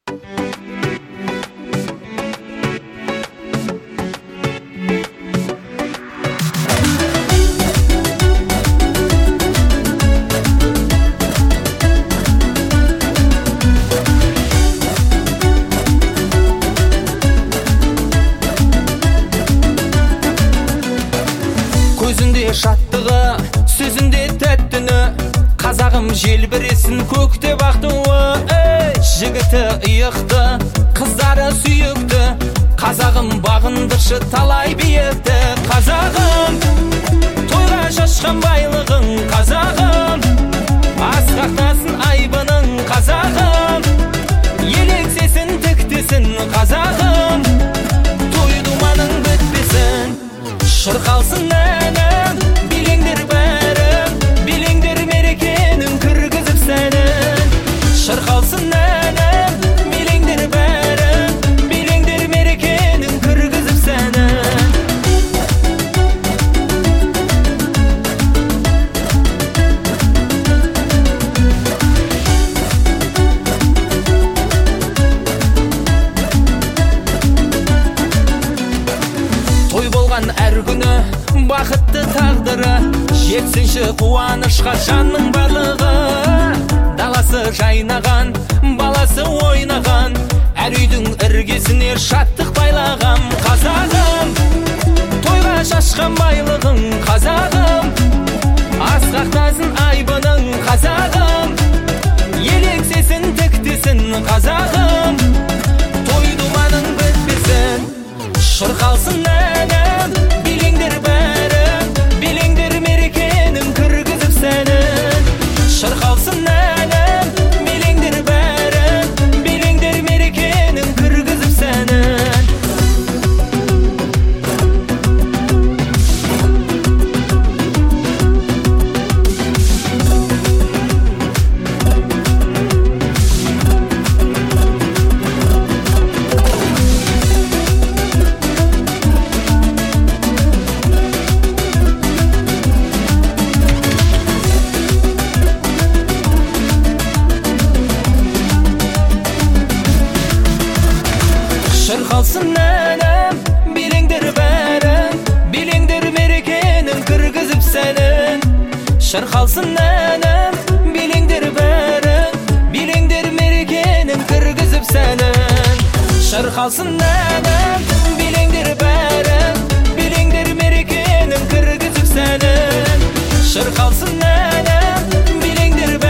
Көзінде шаттығы, сөзінде тәттіні, қазағым желбіресін көкте бақтуы. Жігіті иықты, қыздары сүйікті, қазағым бағындыршы талай биікті. Қазағым, тойға шашқан байлығың, қазағым, асқақтасын айбының, қазағым, елексесін тіктесін, қазағым, той думаның бітпесін. Шырқалсын әнім, билеңдер бәрім, билеңдер мерекенің кіргізіп сәнін. Шырқалсын әнім, билеңдер бәрім, билеңдер мерекенің кіргізіп сәнін. Той болған әр күні бақытты тағдыры, жетсінші қуанышқа жанның барлығы. Даласы жайнаған, баласы ойнаған, әр үйдің іргесіне шаттық байлағам. Қазағым, тойға шашқан байлығың, қазағым, асқақтасын айбының, қазағым, елексесін тіктесін, қазағым, той думаның бітпесін. Шырқалсын әнім, билеңдер бәрім, билеңдер мерекенің кіргізіп сәнін. Шырқалсын әнім, билеңдер бәрім, билеңдер мерекенің кіргізіп сәнін. Шырқалсын әнім, билеңдер бәрім, билеңдер мерекенің кіргізіп сәнін. Шырқалсын әнім, билеңдер бәрім, билеңдер мерекенің кіргізіп сәнін. Шырқалсын әнім, билеңдер бәрім, билеңдер мерекенің кіргізіп сәнін. Шырқалсын әнім, билеңдер бәрім.